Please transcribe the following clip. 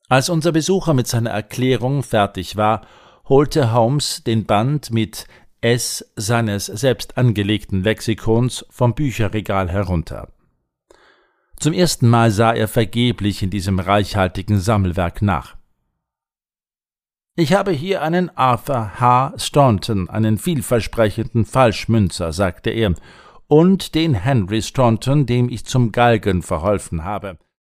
Als unser Besucher mit seiner Erklärung fertig war, holte Holmes den Band mit S seines selbst angelegten Lexikons vom Bücherregal herunter. Zum ersten Mal sah er vergeblich in diesem reichhaltigen Sammelwerk nach. »Ich habe hier einen Arthur H. Staunton, einen vielversprechenden Falschmünzer«, sagte er, »und den Henry Staunton, dem ich zum Galgen verholfen habe.